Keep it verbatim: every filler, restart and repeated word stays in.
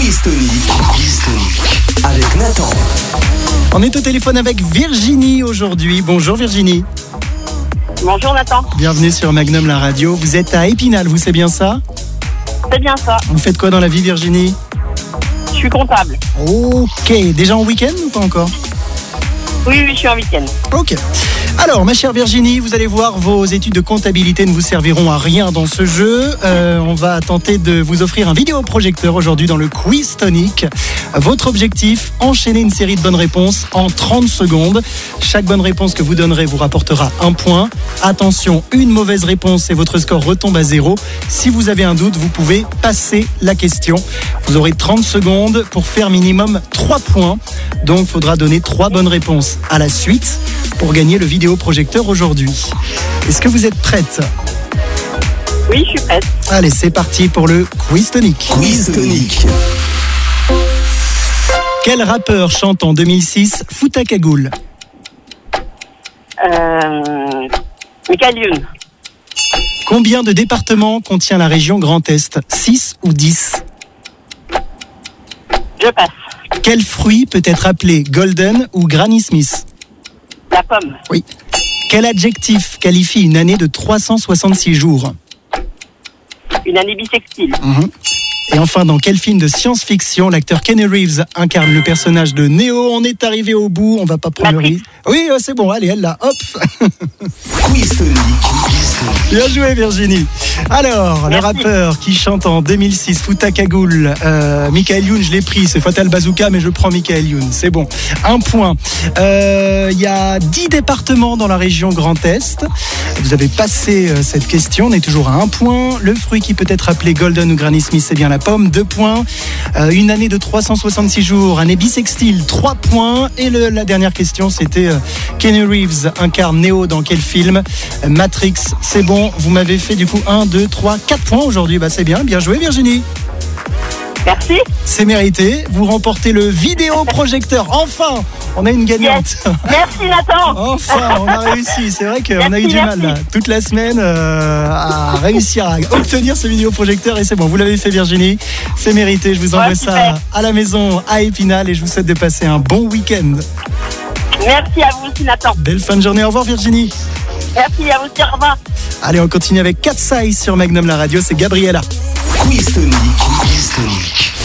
Quiz Tonic, Quiz Tonic, avec Nathan. On est au téléphone avec Virginie aujourd'hui. Bonjour Virginie. Bonjour Nathan. Bienvenue sur Magnum la radio. Vous êtes à Épinal, vous c'est bien ça? C'est bien ça. Vous faites quoi dans la vie Virginie? Je suis comptable. Ok, déjà en week-end ou pas encore? Oui, oui, je suis en week-end. Ok. Alors, ma chère Virginie, vous allez voir, vos études de comptabilité ne vous serviront à rien dans ce jeu. Euh, on va tenter de vous offrir un vidéoprojecteur aujourd'hui dans le Quiz Tonic. Votre objectif, enchaîner une série de bonnes réponses en trente secondes. Chaque bonne réponse que vous donnerez vous rapportera un point. Attention, une mauvaise réponse et votre score retombe à zéro. Si vous avez un doute, vous pouvez passer la question. Vous aurez trente secondes pour faire minimum trois points. Donc, il faudra donner trois bonnes réponses à la suite pour gagner le vidéoprojecteur aujourd'hui. Est-ce que vous êtes prête? Oui, je suis prête. Allez, c'est parti pour le Quiz Tonic. Quiz Tonic. Quel rappeur chante en deux mille six Fouta Cagoule? Euh... Michael Youn. Combien de départements contient la région Grand Est? six ou dix? Je passe. Quel fruit peut être appelé Golden ou Granny Smith? La pomme. Oui. Quel adjectif qualifie une année de trois cent soixante-six jours? Une année bissextile. Mmh. Et enfin, dans quel film de science-fiction l'acteur Keanu Reeves incarne le personnage de Neo? On est arrivé au bout, on va pas prendre le risque. Oui, c'est bon, allez, elle là, hop. Quiz Tonic, Quiz Tonic. Bien joué Virginie. Alors, Merci. le rappeur qui chante en deux mille six Fouta Cagoule, euh, Michael Youn, je l'ai pris, c'est Fatal Bazooka, mais je prends Michael Youn, c'est bon. Un point. Il euh, y a dix départements dans la région Grand Est. Vous avez passé euh, cette question, on est toujours à un point. Le fruit qui peut être appelé Golden ou Granny Smith, c'est bien la pomme, deux points. Euh, une année de trois cent soixante-six jours, année bissextile, trois points. Et le, la dernière question, c'était euh, Keanu Reeves incarne Neo dans quel film? euh, Matrix, c'est bon, vous m'avez fait du coup un, deux, trois, quatre points aujourd'hui, bah c'est bien, bien joué Virginie. Merci. C'est mérité, vous remportez le vidéoprojecteur, enfin on a une gagnante. Yes. Merci Nathan. Enfin, on a réussi. C'est vrai qu'on a eu Merci, du mal là, merci. toute la semaine euh, à réussir à obtenir ce vidéoprojecteur et c'est bon, vous l'avez fait Virginie, c'est mérité. Je vous envoie Ouais, ça super. à la maison à Épinal et je vous souhaite de passer un bon week-end. Merci à vous aussi Nathan. Belle fin de journée, au revoir Virginie. Merci à vous aussi, au revoir. Allez, on continue avec Cat Size sur Magnum la radio, c'est Gabriella. Quiz Tonic, Quiz Tonic.